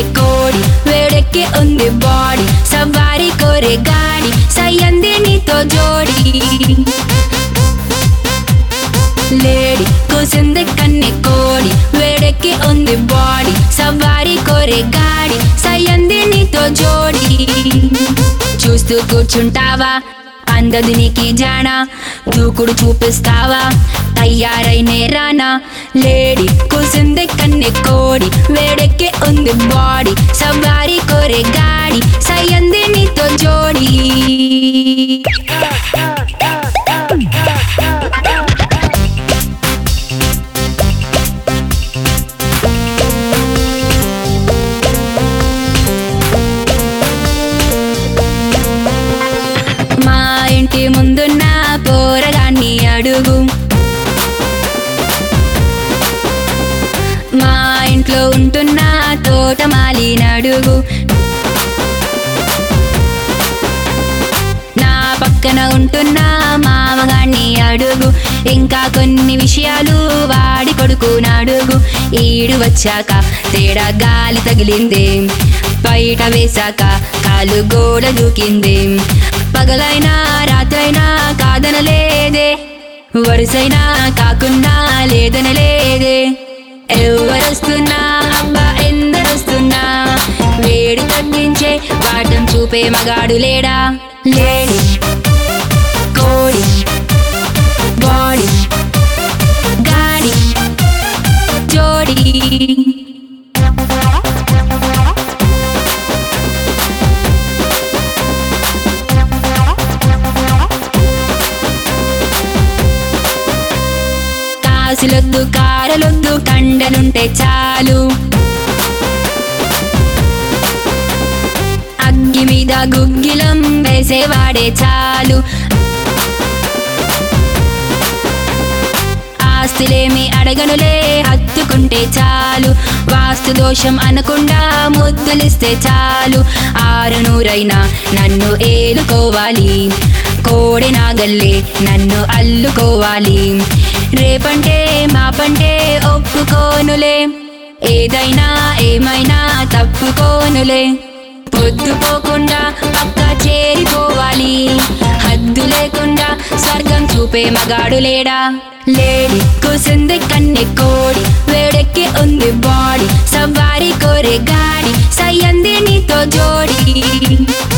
కన్నె కోడి వేడెక్కి ఉంది బాడీ సవారి కోరే గాడి సయ్యంది నీతో జోడి లేడి కూసింది కన్నె కోడి వేడెక్కి ఉంది బాడీ సవారి కోరే గాడి సయ్యంది నీతో జోడి చూస్తూ కూర్చుంటావా అందది నీకి జానా దూకుడు చూపిస్తావా తయారైనే రానా లేడి కూసింది కన్నె కోడి వేడెక్కి ఉంది బాడీ సవారి కోరే గాడి సయ్యంది నీతో జోడి మా ఇంటి ముందున్న పోరగాన్ని అడుగు మా ఇంట్లో ఉంటున్న తోటమాలిని అడుగు నా పక్కన ఉంటున్న మామగాన్ని అడుగు ఇంకా కొన్ని విషయాలు వాడి కొడుకుని అడుగు ఈడు వచ్చాక తేడా గాలి తగిలింది బయట వేశాక కాలు గోడ దూకింది పగలైనా రాత్రైనా కాదనలేదే వరుసైనా కాకున్నా లేదనలేదే ఎవరొస్తున్నా అబ్బా ఎందరొస్తున్నా వేడి తగ్గించే వాటం చూపే మగాడు లేడా లేడి కోడి బాడీ గాడి జోడి కాసులొద్దు కారలొద్దు కండలుంటే చాలు అగ్గి మీద గుగ్గిలం వేసేవాడే చాలు ఆస్తులేమి అడగనులే హత్తుకుంటే చాలు వాస్తు దోషం అనకుండా ముద్దులిస్తే చాలు 600 నన్ను ఏలుకోవాలి కోడి నాగల్లే నన్ను అల్లుకోవాలి రేపంటే మాపంటే ఒప్పుకోనులే ఏదైనా ఏమైనా తప్పుకోనులే పొద్దుపోకుండా పక్క చేరిపోవాలి హద్దు లేకుండా స్వర్గం చూపే మగాడు లేడా లేడి కూసింది కన్నె కోడి వేడెక్కి ఉంది బాడీ సవారి కోరే గాడి సయ్యంది నీతో జోడి